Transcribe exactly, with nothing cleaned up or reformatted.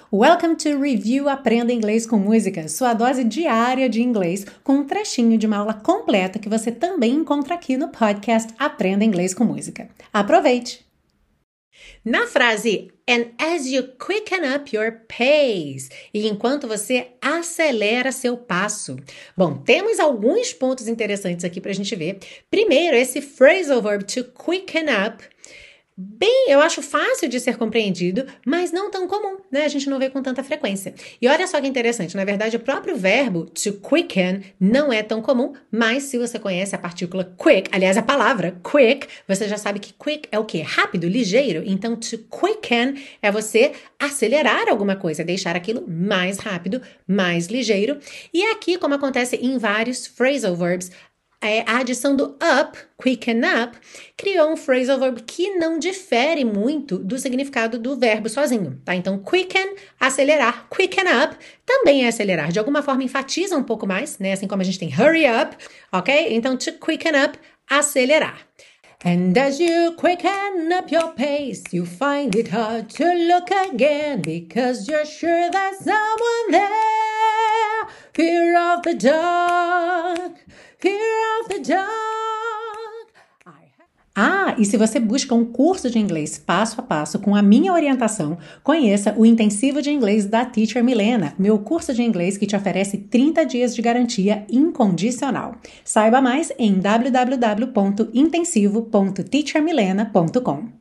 Welcome to Review Aprenda Inglês com Música, sua dose diária de inglês, com um trechinho de uma aula completa que você também encontra aqui no podcast Aprenda Inglês com Música. Aproveite! Na frase And as you quicken up your pace, e enquanto você acelera seu passo. Bom, temos alguns pontos interessantes aqui para a gente ver. Primeiro, esse phrasal verb to quicken up. Bem, eu acho fácil de ser compreendido, mas não tão comum, né? A gente não vê com tanta frequência. E olha só que interessante, na verdade o próprio verbo to quicken não é tão comum, mas se você conhece a partícula quick, aliás a palavra quick, você já sabe que quick é o quê? Rápido, ligeiro. Então to quicken é você acelerar alguma coisa, deixar aquilo mais rápido, mais ligeiro. E aqui, como acontece em vários phrasal verbs, É, a adição do up, quicken up, criou um phrasal verb que não difere muito do significado do verbo sozinho, tá? Então, quicken, acelerar, quicken up, também é acelerar. De alguma forma, enfatiza um pouco mais, né? Assim como a gente tem hurry up, ok? Então, to quicken up, acelerar. And as you quicken up your pace, you find it hard to look again because you're sure there's someone there. Fear of the dark, fear of the dark. Ah, e se você busca um curso de inglês passo a passo com a minha orientação, conheça o Intensivo de Inglês da Teacher Milena, meu curso de inglês que te oferece trinta dias de garantia incondicional. Saiba mais em w w w ponto intensivo ponto teacher milena ponto com.